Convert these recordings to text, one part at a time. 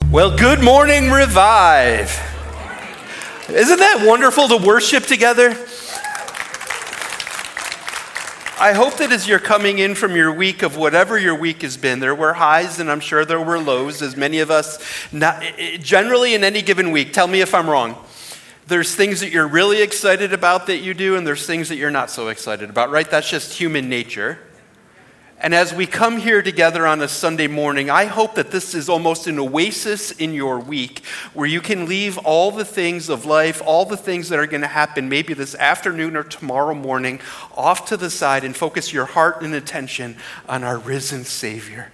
Well, good morning, Revive. Isn't that wonderful to worship together? I hope that as you're coming in from your week of whatever your week has been, there were highs and I'm sure there were lows, as many of us, generally in any given week. Tell me if I'm wrong. There's things that you're really excited about that you do, and there's things that you're not so excited about, right? That's just human nature. And as we come here together on a Sunday morning, I hope that this is almost an oasis in your week where you can leave all the things of life, all the things that are going to happen maybe this afternoon or tomorrow morning off to the side and focus your heart and attention on our risen Savior.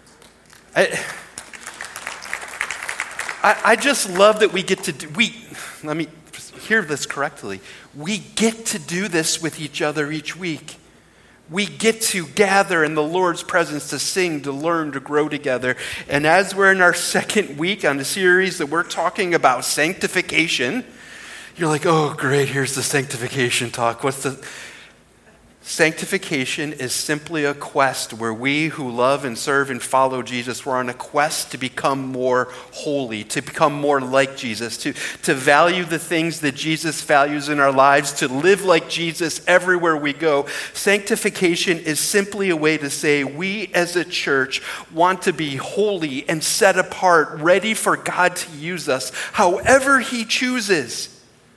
I just love that we get to do, let me hear this correctly. We get to do this with each other each week. We get to gather in the Lord's presence to sing, to learn, to grow together. And as we're in our second week on the series that we're talking about sanctification, you're like, oh, great, here's the sanctification talk. What's the... Sanctification is simply a quest where we who love and serve and follow Jesus, we're on a quest to become more holy, to become more like Jesus, to value the things that Jesus values in our lives, to live like Jesus everywhere we go. Sanctification is simply a way to say we as a church want to be holy and set apart, ready for God to use us however He chooses.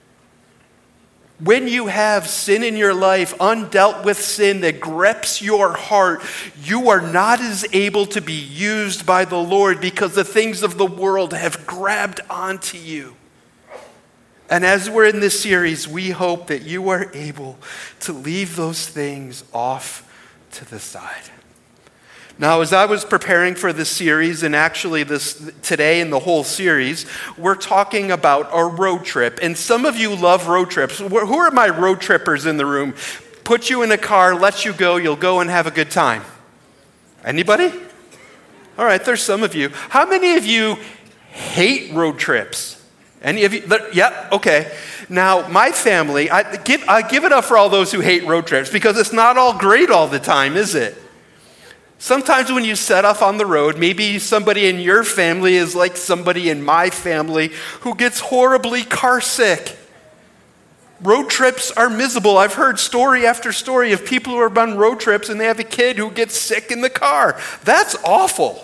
When you have sin in your life, undealt with sin that grips your heart, you are not as able to be used by the Lord because the things of the world have grabbed onto you. And as we're in this series, we hope that you are able to leave those things off to the side. Now, as I was preparing for this series, and actually today in the whole series, we're talking about a road trip. And some of you love road trips. Who are my road trippers in the room? Put you in a car, let you go, you'll go and have a good time. Anybody? All right, there's some of you. How many of you hate road trips? Any of you? Yep, okay. Now, my family, I give it up for all those who hate road trips because it's not all great all the time, is it? Sometimes when you set off on the road, maybe somebody in your family is like somebody in my family who gets horribly car sick. Road trips are miserable. I've heard story after story of people who are on road trips and they have a kid who gets sick in the car. That's awful.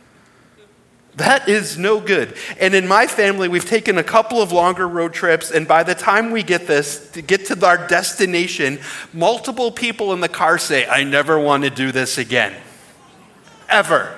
That is no good. And in my family, we've taken a couple of longer road trips, and by the time we get to our destination, multiple people in the car say, I never want to do this again. Ever.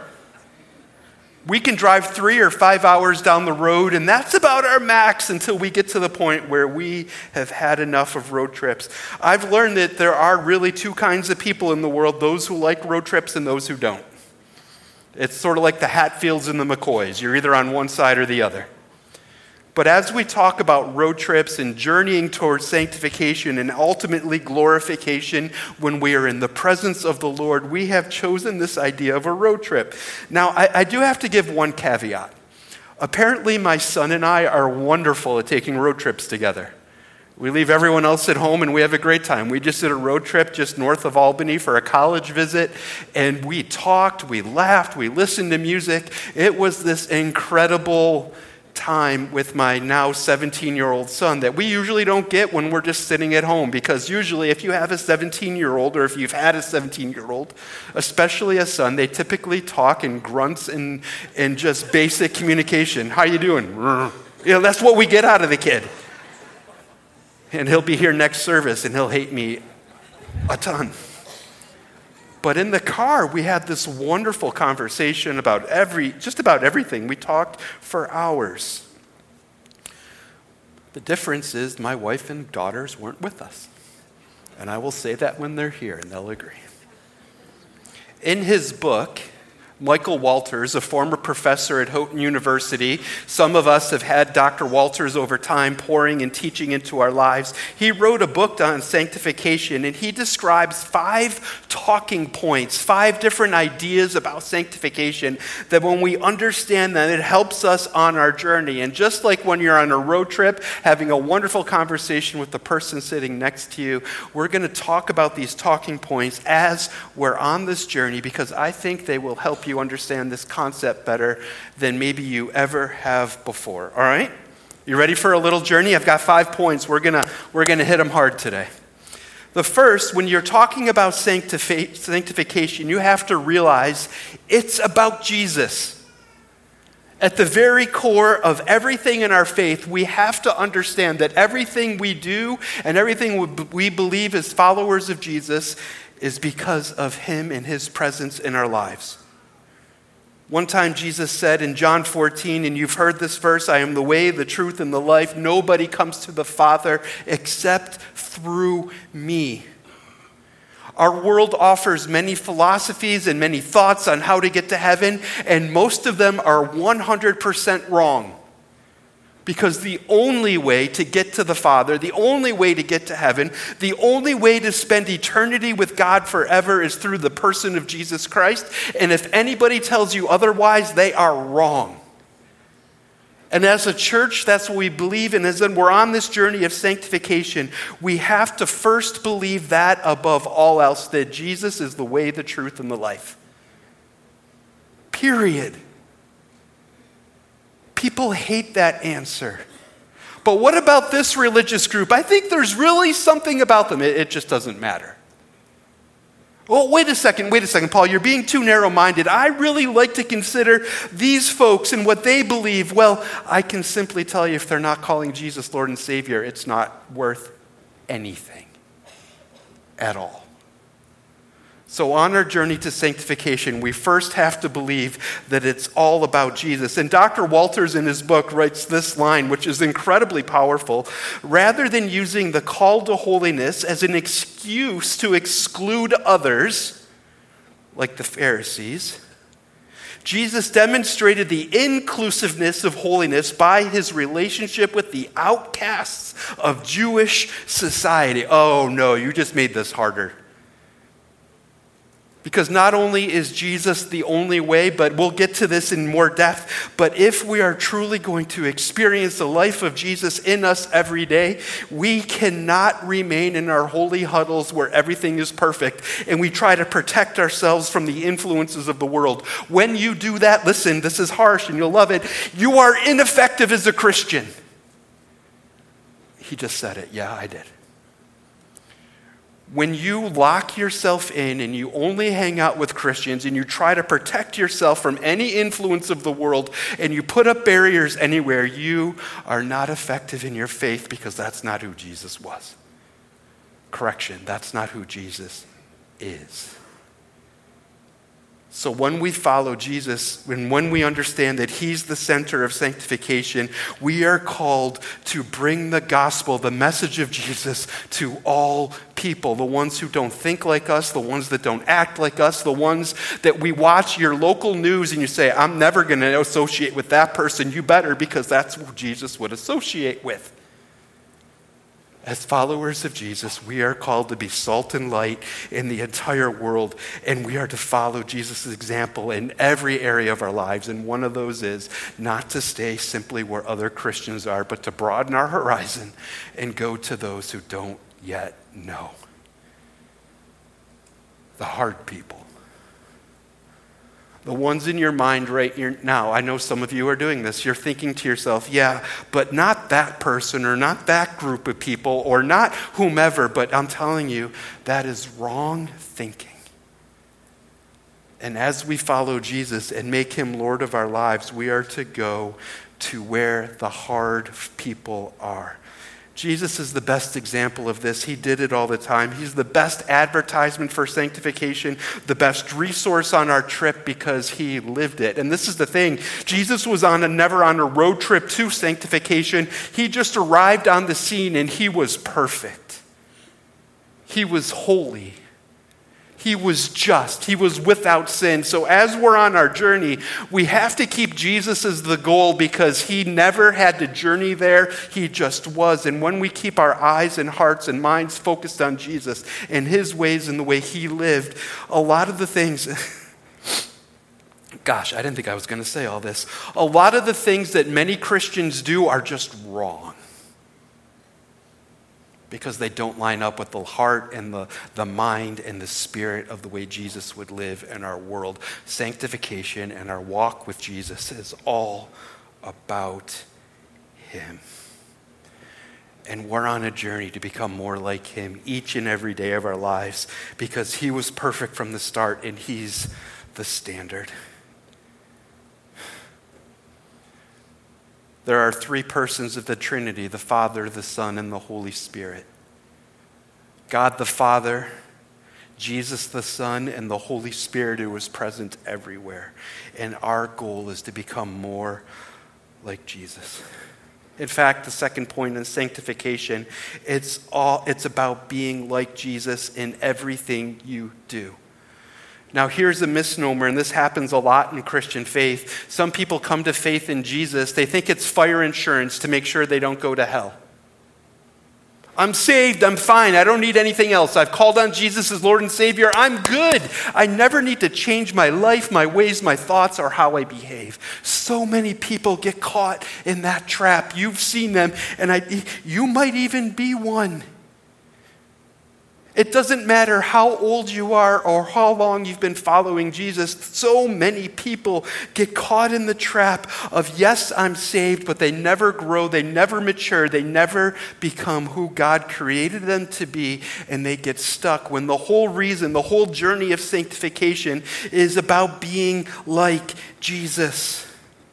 We can drive 3 or 5 hours down the road, and that's about our max until we get to the point where we have had enough of road trips. I've learned that there are really two kinds of people in the world, those who like road trips and those who don't. It's sort of like the Hatfields and the McCoys. You're either on one side or the other. But as we talk about road trips and journeying towards sanctification and ultimately glorification when we are in the presence of the Lord, we have chosen this idea of a road trip. Now, I do have to give one caveat. Apparently, my son and I are wonderful at taking road trips together. We leave everyone else at home and we have a great time. We just did a road trip just north of Albany for a college visit, and we talked, we laughed, we listened to music. It was this incredible time with my now 17-year-old son that we usually don't get when we're just sitting at home, because usually if you have a 17-year-old or if you've had a 17-year-old, especially a son, they typically talk in grunts and just basic communication. How you doing? You know, that's what we get out of the kid. And he'll be here next service and he'll hate me a ton. But in the car, we had this wonderful conversation about just about everything. We talked for hours. The difference is my wife and daughters weren't with us. And I will say that when they're here, and they'll agree. In his book, Michael Walters, a former professor at Houghton University. Some of us have had Dr. Walters over time pouring and teaching into our lives. He wrote a book on sanctification, and he describes 5 talking points, 5 different ideas about sanctification that when we understand that, it helps us on our journey. And just like when you're on a road trip, having a wonderful conversation with the person sitting next to you, we're going to talk about these talking points as we're on this journey, because I think they will help you understand this concept better better than maybe you ever have before. All right? You ready for a little journey? I've got 5 points. We're gonna hit them hard today. The first, when you're talking about sanctification, you have to realize it's about Jesus. At the very core of everything in our faith, we have to understand that everything we do and everything we believe as followers of Jesus is because of him and his presence in our lives. One time Jesus said in John 14, and you've heard this verse, I am the way, the truth, and the life. Nobody comes to the Father except through me. Our world offers many philosophies and many thoughts on how to get to heaven, and most of them are 100% wrong. Because the only way to get to the Father, the only way to get to heaven, the only way to spend eternity with God forever is through the person of Jesus Christ. And if anybody tells you otherwise, they are wrong. And as a church, that's what we believe. And as we're on this journey of sanctification, we have to first believe that above all else, that Jesus is the way, the truth, and the life. Period. People hate that answer. But what about this religious group? I think there's really something about them. It just doesn't matter. Well, wait a second, Paul, you're being too narrow-minded. I really like to consider these folks and what they believe. Well, I can simply tell you if they're not calling Jesus Lord and Savior, it's not worth anything at all. So on our journey to sanctification, we first have to believe that it's all about Jesus. And Dr. Walters in his book writes this line, which is incredibly powerful. Rather than using the call to holiness as an excuse to exclude others, like the Pharisees, Jesus demonstrated the inclusiveness of holiness by his relationship with the outcasts of Jewish society. Oh no, you just made this harder. Because not only is Jesus the only way, but we'll get to this in more depth, but if we are truly going to experience the life of Jesus in us every day, we cannot remain in our holy huddles where everything is perfect and we try to protect ourselves from the influences of the world. When you do that, listen, this is harsh and you'll love it, you are ineffective as a Christian. He just said it. Yeah, I did. When you lock yourself in and you only hang out with Christians and you try to protect yourself from any influence of the world and you put up barriers anywhere, you are not effective in your faith because that's not who Jesus was. Correction, that's not who Jesus is. So when we follow Jesus, and when we understand that he's the center of sanctification, we are called to bring the gospel, the message of Jesus, to all people. The ones who don't think like us, the ones that don't act like us, the ones that we watch your local news and you say, I'm never going to associate with that person. You better, because that's who Jesus would associate with. As followers of Jesus, we are called to be salt and light in the entire world, and we are to follow Jesus' example in every area of our lives. And one of those is not to stay simply where other Christians are, but to broaden our horizon and go to those who don't yet know. The hard people. The ones in your mind right now, I know some of you are doing this. You're thinking to yourself, yeah, but not that person or not that group of people or not whomever. But I'm telling you, that is wrong thinking. And as we follow Jesus and make him Lord of our lives, we are to go to where the hard people are. Jesus is the best example of this. He did it all the time. He's the best advertisement for sanctification, the best resource on our trip because he lived it. And this is the thing. Jesus was never on a road trip to sanctification. He just arrived on the scene and he was perfect. He was holy. He was just. He was without sin. So as we're on our journey, we have to keep Jesus as the goal because he never had to journey there. He just was. And when we keep our eyes and hearts and minds focused on Jesus and his ways and the way he lived, a lot of the things... Gosh, I didn't think I was going to say all this. A lot of the things that many Christians do are just wrong. because they don't line up with the heart and the mind and the spirit of the way Jesus would live in our world. Sanctification and our walk with Jesus is all about him. And we're on a journey to become more like him each and every day of our lives because he was perfect from the start and he's the standard. There are three persons of the Trinity, the Father, the Son, and the Holy Spirit. God the Father, Jesus the Son, and the Holy Spirit who is present everywhere. And our goal is to become more like Jesus. In fact, the second point in sanctification, it's about being like Jesus in everything you do. Now, here's a misnomer, and this happens a lot in Christian faith. Some people come to faith in Jesus. They think it's fire insurance to make sure they don't go to hell. I'm saved. I'm fine. I don't need anything else. I've called on Jesus as Lord and Savior. I'm good. I never need to change my life, my ways, my thoughts, or how I behave. So many people get caught in that trap. You've seen them, and you might even be one. It doesn't matter how old you are or how long you've been following Jesus. So many people get caught in the trap of, yes, I'm saved, but they never grow, they never mature, they never become who God created them to be, and they get stuck when the whole reason, the whole journey of sanctification is about being like Jesus.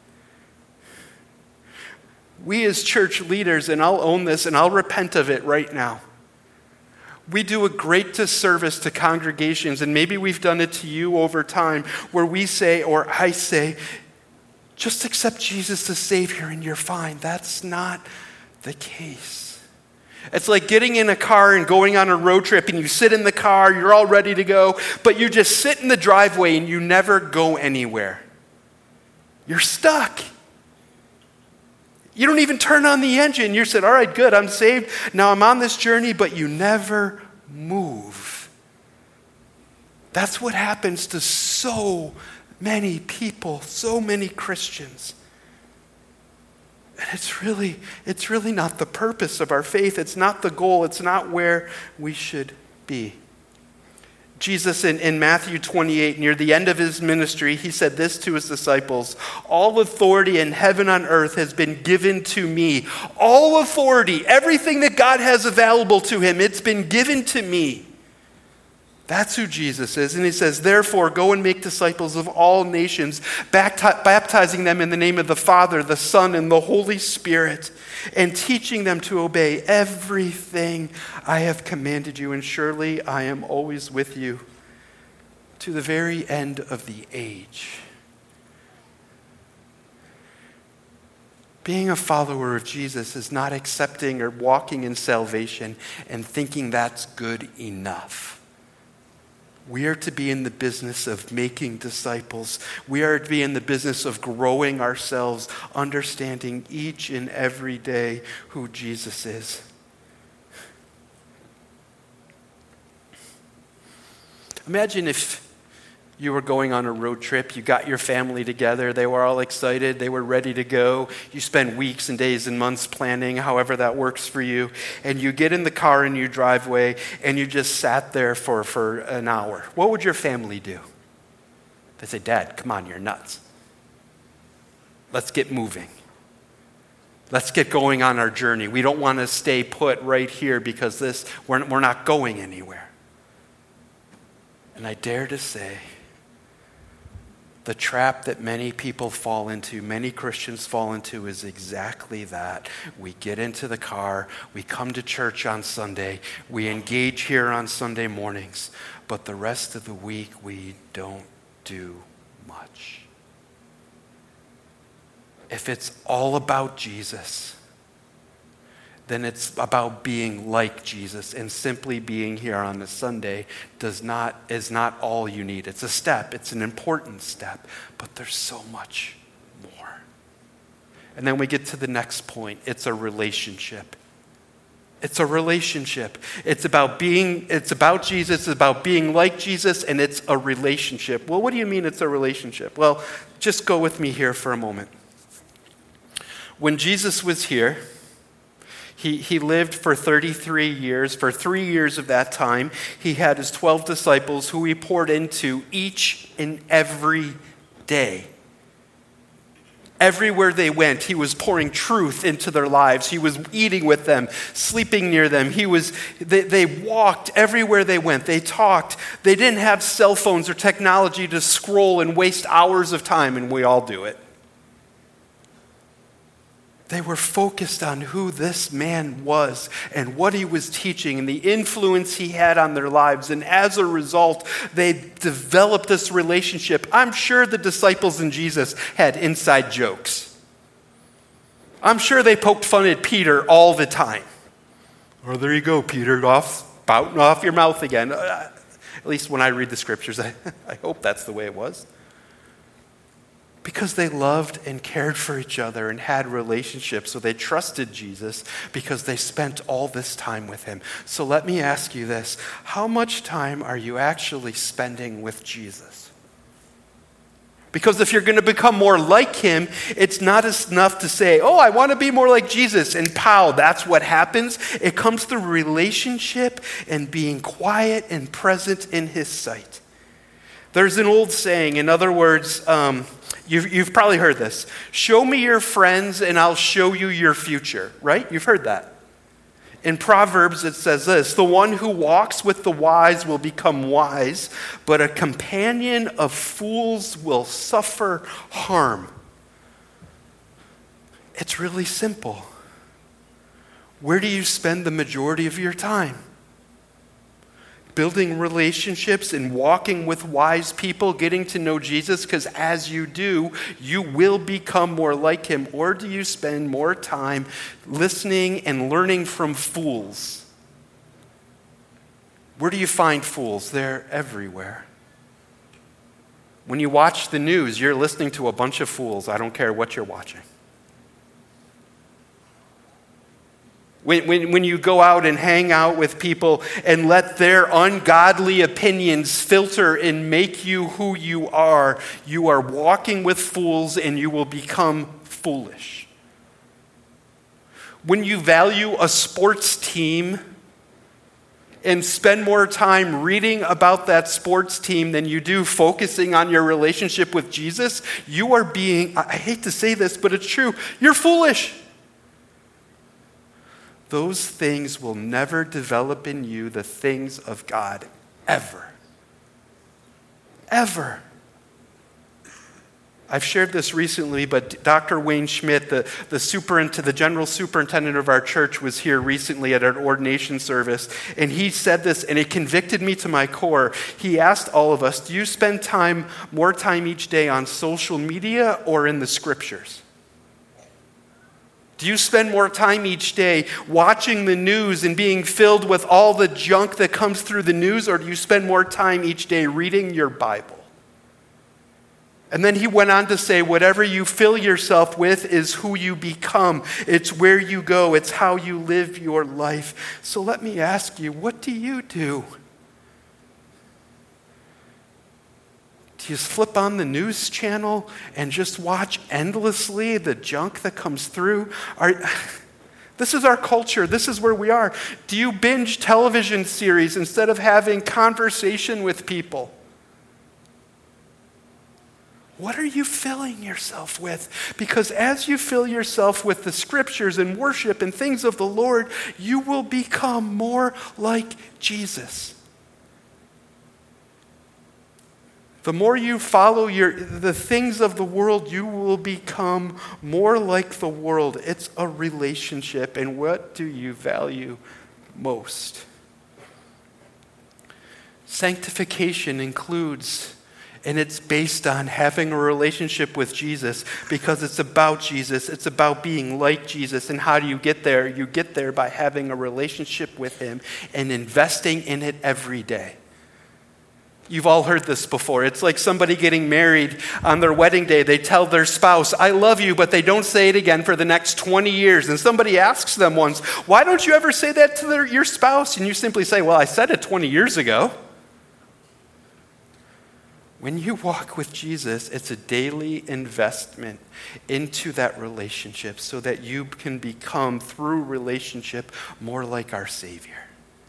We as church leaders, and I'll own this and I'll repent of it right now, we do a great disservice to congregations, and maybe we've done it to you over time, where we say, or I say, just accept Jesus as Savior and you're fine. That's not the case. It's like getting in a car and going on a road trip, and you sit in the car, you're all ready to go, but you just sit in the driveway and you never go anywhere. You're stuck. You don't even turn on the engine. You said, all right, good, I'm saved. Now I'm on this journey, but you never move. That's what happens to so many people, so many Christians. And it's really not the purpose of our faith. It's not the goal. It's not where we should be. Jesus in Matthew 28, near the end of his ministry, he said this to his disciples: all authority in heaven and earth has been given to me. All authority, everything that God has available to him, it's been given to me. That's who Jesus is. And he says, therefore, go and make disciples of all nations, baptizing them in the name of the Father, the Son, and the Holy Spirit, and teaching them to obey everything I have commanded you. And surely I am always with you to the very end of the age. Being a follower of Jesus is not accepting or walking in salvation and thinking that's good enough. We are to be in the business of making disciples. We are to be in the business of growing ourselves, understanding each and every day who Jesus is. Imagine if you were going on a road trip, you got your family together, they were all excited, they were ready to go. You spend weeks and days and months planning, however that works for you, and you get in the car in your driveway and you just sat there for an hour. What would your family do? They say, Dad, come on, you're nuts. Let's get moving. Let's get going on our journey. We don't want to stay put right here because we're not going anywhere. And I dare to say, the trap that many people fall into, many Christians fall into, is exactly that. We get into the car, we come to church on Sunday, we engage here on Sunday mornings, but the rest of the week we don't do much. If it's all about Jesus, then it's about being like Jesus, and simply being here on a Sunday is not all you need. It's a step, it's an important step, but there's so much more. And then we get to the next point. It's a relationship. It's a relationship. It's about Jesus, it's about being like Jesus, and it's a relationship. Well, what do you mean it's a relationship? Well, just go with me here for a moment. When Jesus was here, He lived for 33 years. For 3 years of that time, he had his 12 disciples who he poured into each and every day. Everywhere they went, he was pouring truth into their lives. He was eating with them, sleeping near them. They walked everywhere they went. They talked. They didn't have cell phones or technology to scroll and waste hours of time, and we all do it. They were focused on who this man was and what he was teaching and the influence he had on their lives. And as a result, they developed this relationship. I'm sure the disciples and Jesus had inside jokes. I'm sure they poked fun at Peter all the time. Oh, there you go, Peter, spouting off your mouth again. At least when I read the scriptures, I hope that's the way it was. Because they loved and cared for each other and had relationships. So they trusted Jesus because they spent all this time with him. So let me ask you this. How much time are you actually spending with Jesus? Because if you're going to become more like him, it's not enough to say, oh, I want to be more like Jesus. And pow, that's what happens. It comes through relationship and being quiet and present in his sight. There's an old saying, in other words, you've probably heard this. Show me your friends and I'll show you your future, right? You've heard that. In Proverbs, it says this: the one who walks with the wise will become wise, but a companion of fools will suffer harm. It's really simple. Where do you spend the majority of your time? Building relationships and walking with wise people, getting to know Jesus, because as you do, you will become more like him. Or do you spend more time listening and learning from fools? Where do you find fools? They're everywhere. When you watch the news, you're listening to a bunch of fools. I don't care what you're watching. When you go out and hang out with people and let their ungodly opinions filter and make you who you are walking with fools and you will become foolish. When you value a sports team and spend more time reading about that sports team than you do focusing on your relationship with Jesus, you are being, I hate to say this, but it's true, you're foolish. Those things will never develop in you the things of God, ever. Ever. I've shared this recently, but Dr. Wayne Schmidt, the general superintendent of our church, was here recently at an ordination service, and he said this, and it convicted me to my core. He asked all of us, do you spend more time each day on social media or in the scriptures? Do you spend more time each day watching the news and being filled with all the junk that comes through the news, or do you spend more time each day reading your Bible? And then he went on to say, whatever you fill yourself with is who you become. It's where you go. It's how you live your life. So let me ask you, what do you do? Do you flip on the news channel and just watch endlessly the junk that comes through? This is our culture. This is where we are. Do you binge television series instead of having conversation with people? What are you filling yourself with? Because as you fill yourself with the scriptures and worship and things of the Lord, you will become more like Jesus. The more you follow the things of the world, you will become more like the world. It's a relationship. And what do you value most? Sanctification includes, and it's based on having a relationship with Jesus, because it's about Jesus. It's about being like Jesus. And how do you get there? You get there by having a relationship with him and investing in it every day. You've all heard this before. It's like somebody getting married on their wedding day. They tell their spouse, I love you, but they don't say it again for the next 20 years. And somebody asks them once, why don't you ever say that to your spouse? And you simply say, well, I said it 20 years ago. When you walk with Jesus, it's a daily investment into that relationship so that you can become, through relationship, more like our Savior.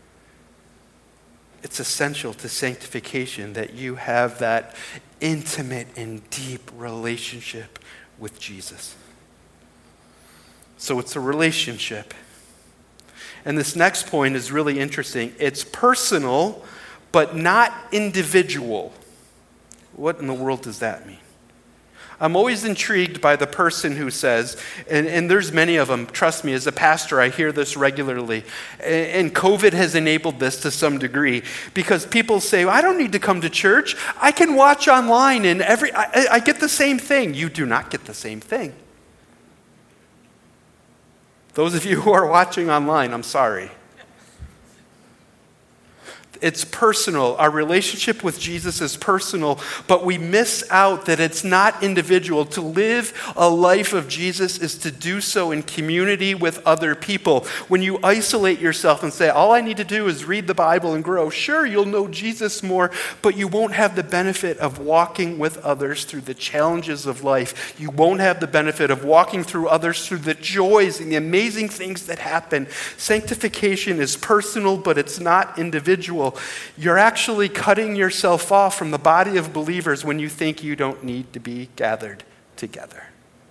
It's essential to sanctification that you have that intimate and deep relationship with Jesus. So it's a relationship. And this next point is really interesting. It's personal, but not individual. What in the world does that mean? I'm always intrigued by the person who says, and there's many of them, trust me, as a pastor, I hear this regularly, and COVID has enabled this to some degree, because people say, I don't need to come to church. I can watch online, and I get the same thing. You do not get the same thing. Those of you who are watching online, I'm sorry. It's personal. Our relationship with Jesus is personal, but we miss out that it's not individual. To live a life of Jesus is to do so in community with other people. When you isolate yourself and say, all I need to do is read the Bible and grow, sure, you'll know Jesus more, but you won't have the benefit of walking with others through the challenges of life. You won't have the benefit of walking through others through the joys and the amazing things that happen. Sanctification is personal, but it's not individual. You're actually cutting yourself off from the body of believers when you think you don't need to be gathered together.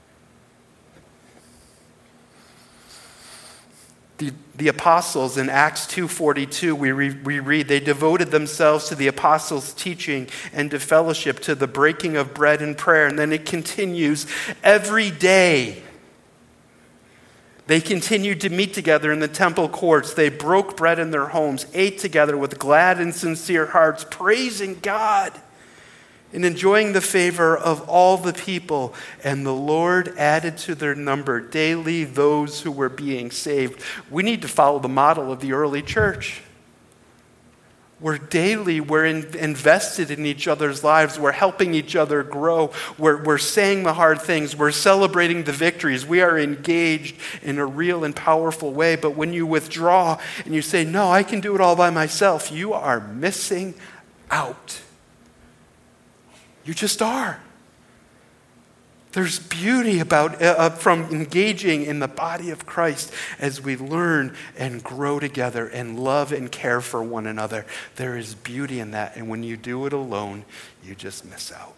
The apostles in Acts 2:42, we read, they devoted themselves to the apostles' teaching and to fellowship, to the breaking of bread and prayer. And then it continues, every day they continued to meet together in the temple courts. They broke bread in their homes, ate together with glad and sincere hearts, praising God and enjoying the favor of all the people. And the Lord added to their number daily those who were being saved. We need to follow the model of the early church. We're invested in each other's lives. We're helping each other grow. We're saying the hard things. We're celebrating the victories. We are engaged in a real and powerful way. But when you withdraw and you say, no, I can do it all by myself, you are missing out. You just are. There's beauty from engaging in the body of Christ as we learn and grow together and love and care for one another. There is beauty in that. And when you do it alone, you just miss out.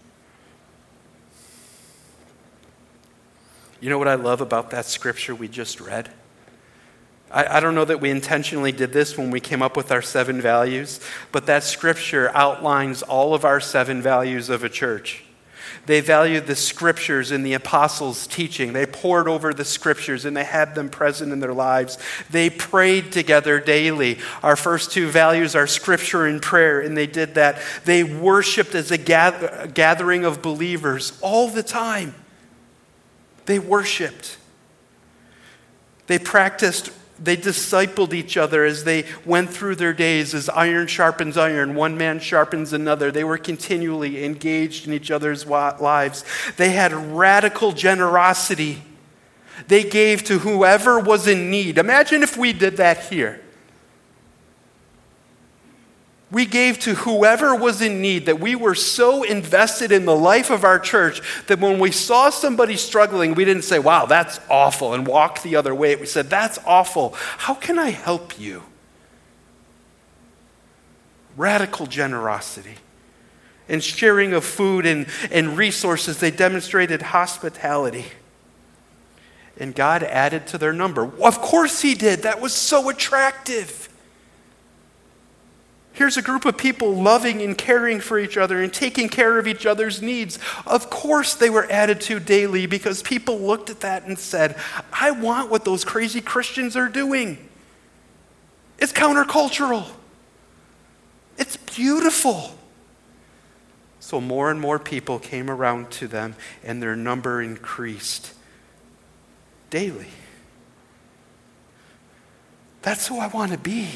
You know what I love about that scripture we just read? I don't know that we intentionally did this when we came up with our 7 values, but that scripture outlines all of our 7 values of a church. They valued the scriptures and the apostles' teaching. They pored over the scriptures and they had them present in their lives. They prayed together daily. Our first 2 values are scripture and prayer, and they did that. They worshiped as a gathering of believers all the time. They worshiped. They practiced. They discipled each other as they went through their days, as iron sharpens iron, one man sharpens another. They were continually engaged in each other's lives. They had radical generosity. They gave to whoever was in need. Imagine if we did that here. We gave to whoever was in need, that we were so invested in the life of our church that when we saw somebody struggling, we didn't say, wow, that's awful, and walk the other way. We said, that's awful. How can I help you? Radical generosity. In sharing of food and resources, they demonstrated hospitality. And God added to their number. Of course he did. That was so attractive. Here's a group of people loving and caring for each other and taking care of each other's needs. Of course they were added to daily because people looked at that and said, I want what those crazy Christians are doing. It's countercultural. It's beautiful. So more and more people came around to them and their number increased daily. That's who I want to be.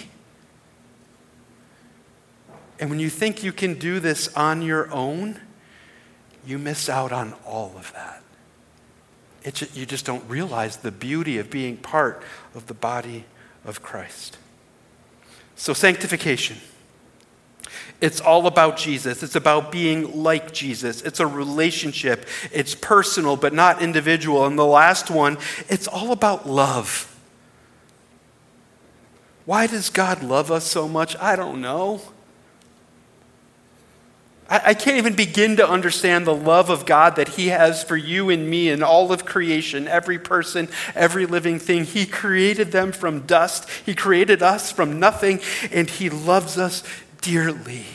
And when you think you can do this on your own, you miss out on all of that. You just don't realize the beauty of being part of the body of Christ. So sanctification. It's all about Jesus. It's about being like Jesus. It's a relationship. It's personal, but not individual. And the last one, it's all about love. Why does God love us so much? I don't know. I can't even begin to understand the love of God that he has for you and me and all of creation, every person, every living thing. He created them from dust. He created us from nothing, and he loves us dearly.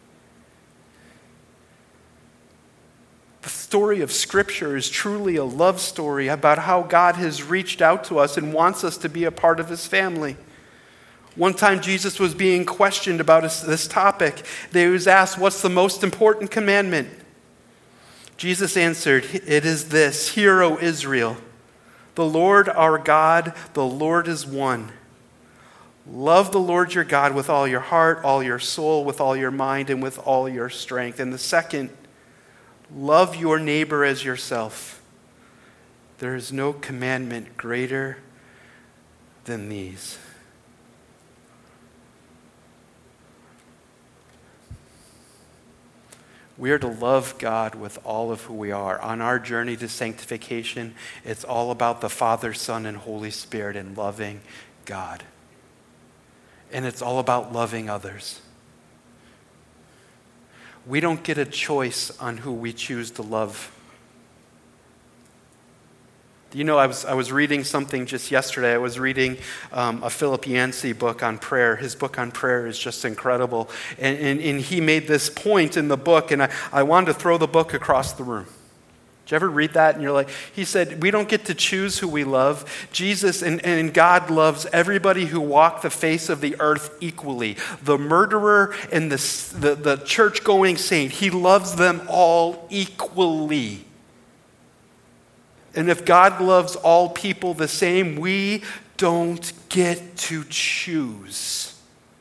The story of Scripture is truly a love story about how God has reached out to us and wants us to be a part of his family. One time Jesus was being questioned about this topic. He was asked, what's the most important commandment? Jesus answered, it is this, hear, O Israel, the Lord our God, the Lord is one. Love the Lord your God with all your heart, all your soul, with all your mind, and with all your strength. And the second, love your neighbor as yourself. There is no commandment greater than these. We are to love God with all of who we are. On our journey to sanctification, it's all about the Father, Son, and Holy Spirit and loving God. And it's all about loving others. We don't get a choice on who we choose to love. You know, I was reading something just yesterday. I was reading a Philip Yancey book on prayer. His book on prayer is just incredible. And he made this point in the book, and I wanted to throw the book across the room. Did you ever read that? And you're like, he said, we don't get to choose who we love. Jesus and God loves everybody who walk the face of the earth equally. The murderer and the church-going saint, he loves them all equally. And if God loves all people the same, we don't get to choose.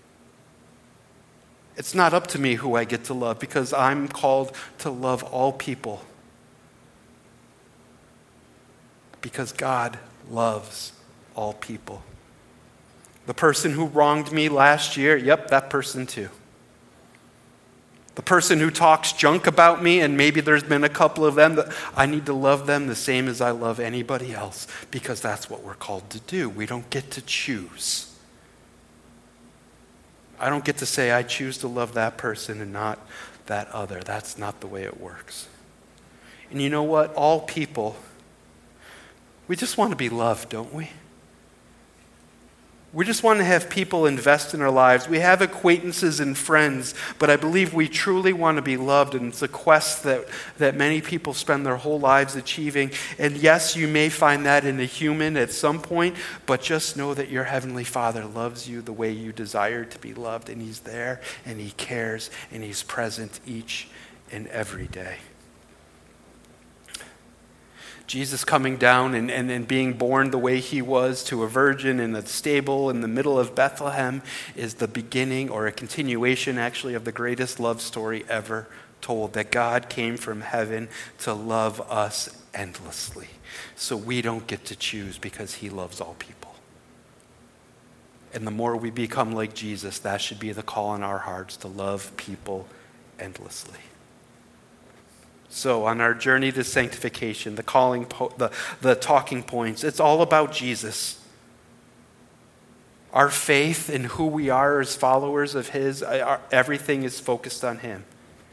It's not up to me who I get to love because I'm called to love all people. Because God loves all people. The person who wronged me last year, yep, that person too. The person who talks junk about me, and maybe there's been a couple of them, that I need to love them the same as I love anybody else because that's what we're called to do. We don't get to choose. I don't get to say I choose to love that person and not that other. That's not the way it works. And you know what? All people, we just want to be loved, don't we? We just want to have people invest in our lives. We have acquaintances and friends, but I believe we truly want to be loved, and it's a quest that many people spend their whole lives achieving. And yes, you may find that in a human at some point, but just know that your Heavenly Father loves you the way you desire to be loved, and he's there, and he cares, and he's present each and every day. Jesus coming down and being born the way he was to a virgin in a stable in the middle of Bethlehem is the beginning, or a continuation actually, of the greatest love story ever told, that God came from heaven to love us endlessly. So we don't get to choose because he loves all people. And the more we become like Jesus, that should be the call in our hearts, to love people endlessly. So on our journey to sanctification, the talking points, it's all about Jesus. Our faith in who we are as followers of his, everything is focused on him.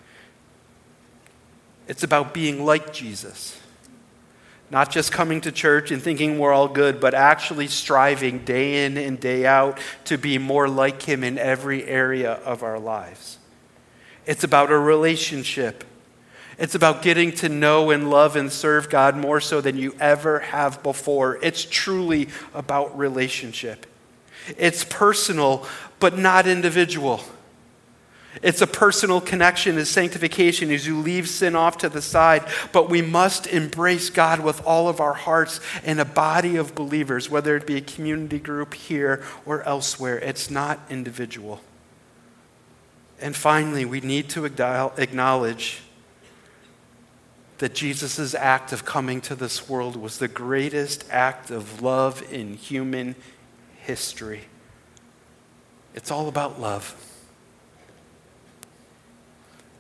It's about being like Jesus. Not just coming to church and thinking we're all good, but actually striving day in and day out to be more like him in every area of our lives. It's about a relationship. It's about getting to know and love and serve God more so than you ever have before. It's truly about relationship. It's personal, but not individual. It's a personal connection as sanctification as you leave sin off to the side, but we must embrace God with all of our hearts in a body of believers, whether it be a community group here or elsewhere. It's not individual. And finally, we need to acknowledge that Jesus' act of coming to this world was the greatest act of love in human history. It's all about love.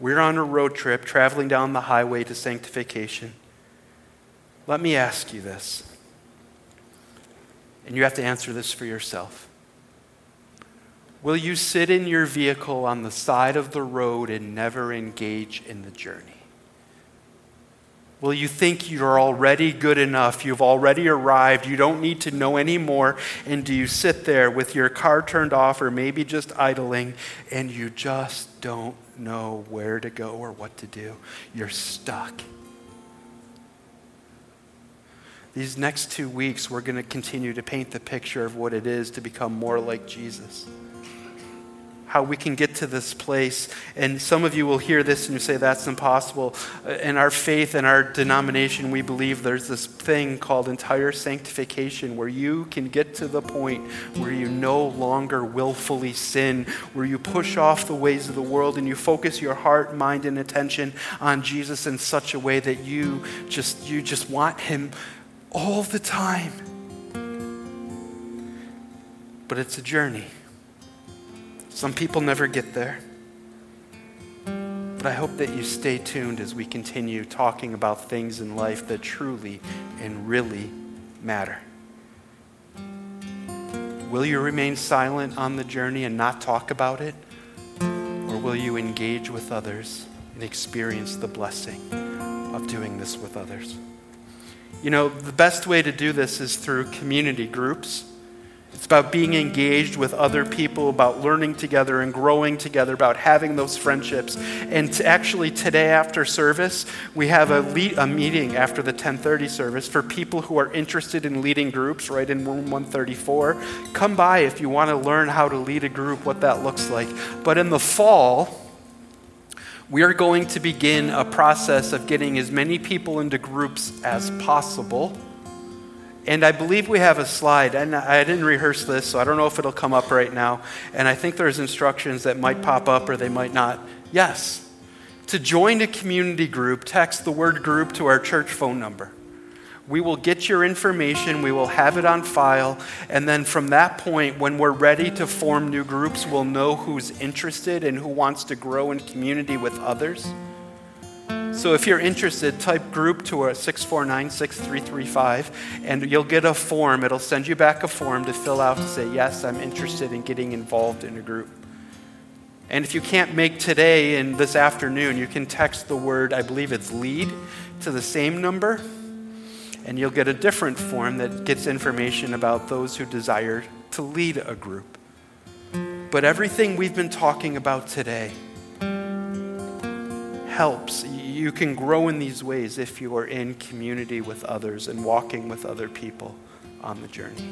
We're on a road trip traveling down the highway to sanctification. Let me ask you this, and you have to answer this for yourself. Will you sit in your vehicle on the side of the road and never engage in the journey? Will you think you're already good enough? You've already arrived. You don't need to know any more. And do you sit there with your car turned off or maybe just idling and you just don't know where to go or what to do? You're stuck. These next 2 weeks, we're going to continue to paint the picture of what it is to become more like Jesus. How we can get to this place. And some of you will hear this and you say, that's impossible. In our faith and our denomination, we believe there's this thing called entire sanctification where you can get to the point where you no longer willfully sin, where you push off the ways of the world and you focus your heart, mind, and attention on Jesus in such a way that you just want him all the time. But it's a journey. Some people never get there. But I hope that you stay tuned as we continue talking about things in life that truly and really matter. Will you remain silent on the journey and not talk about it? Or will you engage with others and experience the blessing of doing this with others? You know, the best way to do this is through community groups. It's about being engaged with other people, about learning together and growing together, about having those friendships. And actually today after service, we have a meeting after the 10:30 service for people who are interested in leading groups right in room 134. Come by if you want to learn how to lead a group, what that looks like. But in the fall, we are going to begin a process of getting as many people into groups as possible. And I believe we have a slide, and I didn't rehearse this, so I don't know if it'll come up right now. And I think there's instructions that might pop up or they might not. Yes, to join a community group, text the word group to our church phone number. We will get your information, we will have it on file, and then from that point, when we're ready to form new groups, we'll know who's interested and who wants to grow in community with others. So if you're interested, type group to a 649-6335, and you'll get a form. It'll send you back a form to fill out to say, yes, I'm interested in getting involved in a group. And if you can't make today and this afternoon, you can text the word, I believe it's lead, to the same number, and you'll get a different form that gets information about those who desire to lead a group. But everything we've been talking about today helps. You can grow in these ways if you are in community with others and walking with other people on the journey.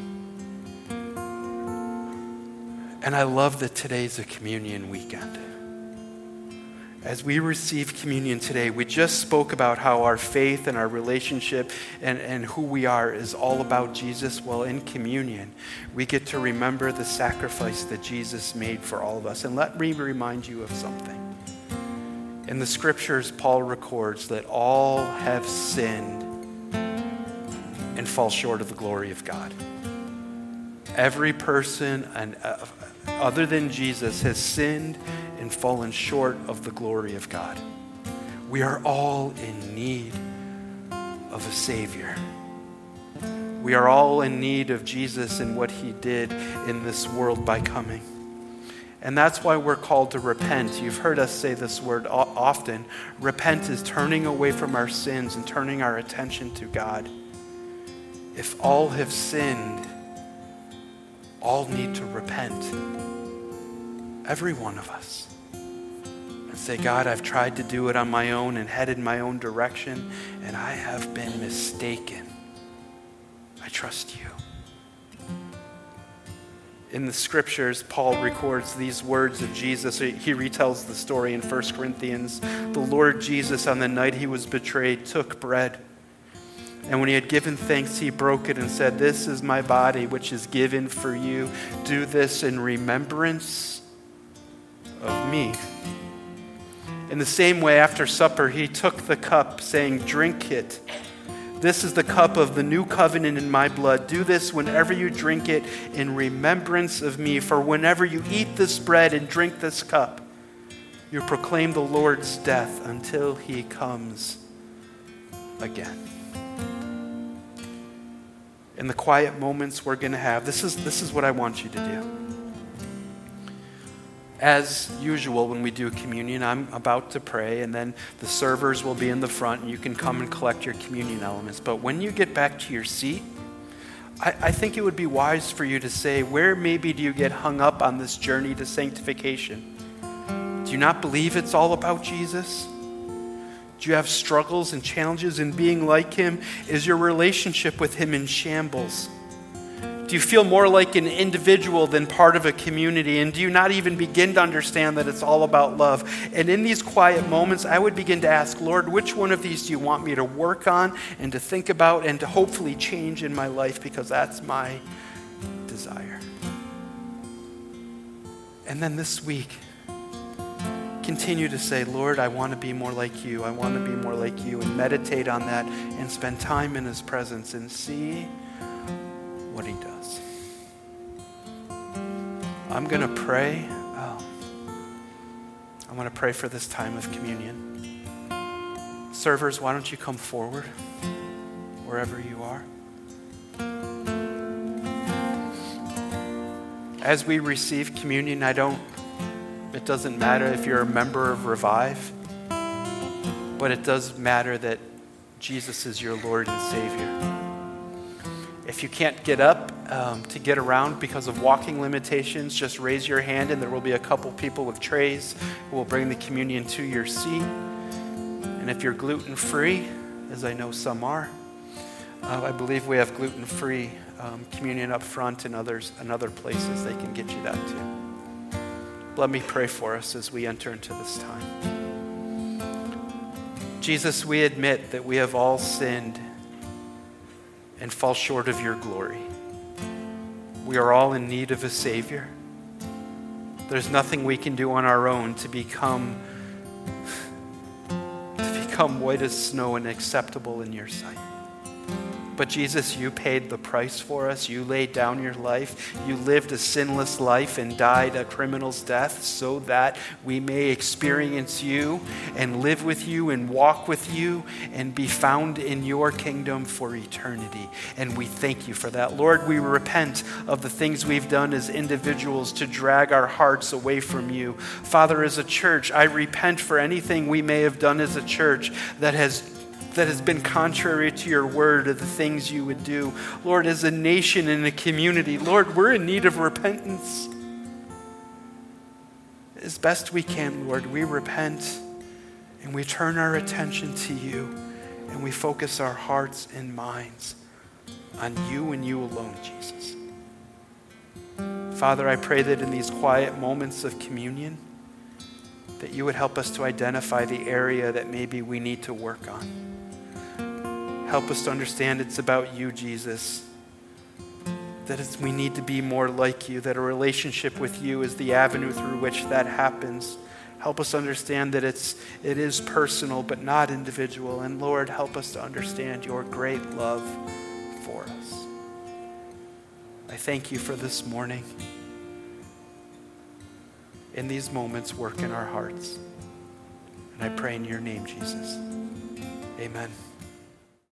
And I love that today's a communion weekend. As we receive communion today, we just spoke about how our faith and our relationship and who we are is all about Jesus. Well, in communion, we get to remember the sacrifice that Jesus made for all of us. And let me remind you of something. In the scriptures, Paul records that all have sinned and fall short of the glory of God. Every person other than Jesus has sinned and fallen short of the glory of God. We are all in need of a Savior. We are all in need of Jesus and what he did in this world by coming. And that's why we're called to repent. You've heard us say this word often. Repent is turning away from our sins and turning our attention to God. If all have sinned, all need to repent. Every one of us. And say, God, I've tried to do it on my own and headed my own direction, and I have been mistaken. I trust you. In the scriptures, Paul records these words of Jesus. He retells the story in 1 Corinthians. The Lord Jesus, on the night he was betrayed, took bread. And when he had given thanks, he broke it and said, "This is my body, which is given for you. Do this in remembrance of me." In the same way, after supper, he took the cup, saying, "Drink it. This is the cup of the new covenant in my blood. Do this whenever you drink it in remembrance of me. For whenever you eat this bread and drink this cup, You proclaim the Lord's death until he comes again. In the quiet moments we're going to have, this is what I want you to do. As usual, when we do communion, I'm about to pray, and then the servers will be in the front, and you can come and collect your communion elements. But when you get back to your seat, I think it would be wise for you to say, where maybe do you get hung up on this journey to sanctification? Do you not believe it's all about Jesus? Do you have struggles and challenges in being like him? Is your relationship with him in shambles? Do you feel more like an individual than part of a community? And do you not even begin to understand that it's all about love? And in these quiet moments, I would begin to ask, Lord, which one of these do you want me to work on and to think about and to hopefully change in my life? Because that's my desire. And then this week, continue to say, Lord, I want to be more like you. I want to be more like you. And meditate on that and spend time in his presence and see what he does. I'm going to pray. I want to pray for this time of communion. Servers, why don't you come forward wherever you are? As we receive communion, it doesn't matter if you're a member of Revive, but it does matter that Jesus is your Lord and Savior. If you can't get up to get around because of walking limitations, just raise your hand and there will be a couple people with trays who will bring the communion to your seat. And if you're gluten-free, as I know some are, I believe we have gluten-free communion up front and other places they can get you that too. Let me pray for us as we enter into this time. Jesus, we admit that we have all sinned and fall short of your glory. We are all in need of a Savior. There's nothing we can do on our own to become white as snow and acceptable in your sight. But Jesus, you paid the price for us. You laid down your life. You lived a sinless life and died a criminal's death so that we may experience you and live with you and walk with you and be found in your kingdom for eternity. And we thank you for that. Lord, we repent of the things we've done as individuals to drag our hearts away from you. Father, as a church, I repent for anything we may have done as a church that has been contrary to your word or the things you would do. Lord, as a nation and a community, Lord, we're in need of repentance. As best we can, Lord, we repent and we turn our attention to you and we focus our hearts and minds on you and you alone, Jesus. Father, I pray that in these quiet moments of communion, that you would help us to identify the area that maybe we need to work on. Help us to understand it's about you, Jesus. That we need to be more like you, that a relationship with you is the avenue through which that happens. Help us understand that it is personal but not individual. And Lord, help us to understand your great love for us. I thank you for this morning. In these moments, work in our hearts. And I pray in your name, Jesus. Amen.